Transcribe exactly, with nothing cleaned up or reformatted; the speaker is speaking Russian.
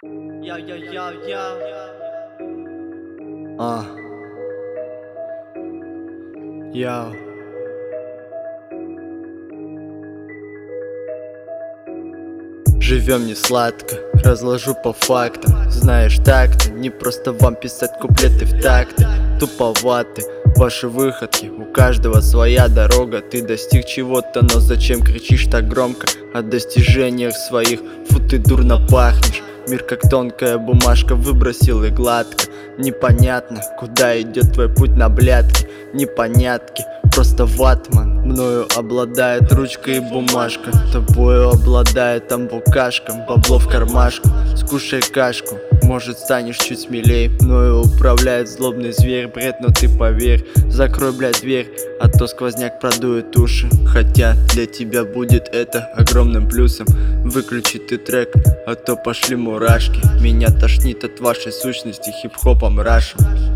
Yo, yo, yo, yo. А. Яу. Живем не сладко, разложу по фактам. Знаешь, так-то не просто вам писать куплеты в такты. Туповаты ваши выходки, у каждого своя дорога. Ты достиг чего-то, но зачем кричишь так громко о достижениях своих? Фу, ты дурно пахнешь. Мир как тонкая бумажка, выбросил и гладко. Непонятно, куда идет твой путь на блядке. Непонятки, просто ватман. Мною обладает ручка и бумажка, тобою обладает амбукашка. Бабло в кармашку, скушай кашку, может станешь чуть смелей. Мною управляет злобный зверь, бред, но ты поверь. Закрой, блядь, дверь, а то сквозняк продует уши. Хотя для тебя будет это огромным плюсом. Выключи ты трек, а то пошли мурашки. Меня тошнит от вашей сущности хип-хопом рашем.